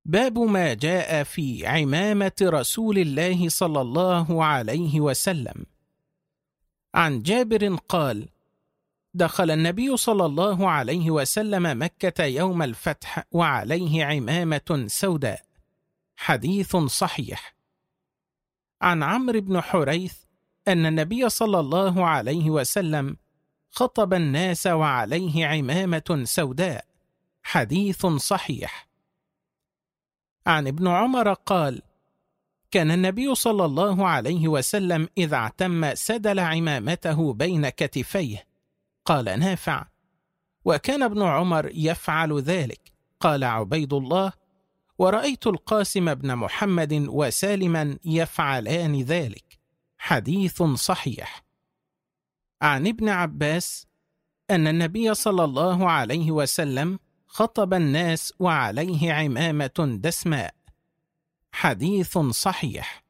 باب ما جاء في عمامة رسول الله صلى الله عليه وسلم. عن جابر قال: دخل النبي صلى الله عليه وسلم مكة يوم الفتح وعليه عمامة سوداء. حديث صحيح. عن عمرو بن حريث أن النبي صلى الله عليه وسلم خطب الناس وعليه عمامة سوداء. حديث صحيح. عن ابن عمر قال: كان النبي صلى الله عليه وسلم إذا اعتم سدل عمامته بين كتفيه. قال نافع: وكان ابن عمر يفعل ذلك. قال عبيد الله: ورأيت القاسم بن محمد وسالما يفعلان ذلك. حديث صحيح. عن ابن عباس أن النبي صلى الله عليه وسلم خطب الناس وعليه عمامة دسماء. حديث صحيح.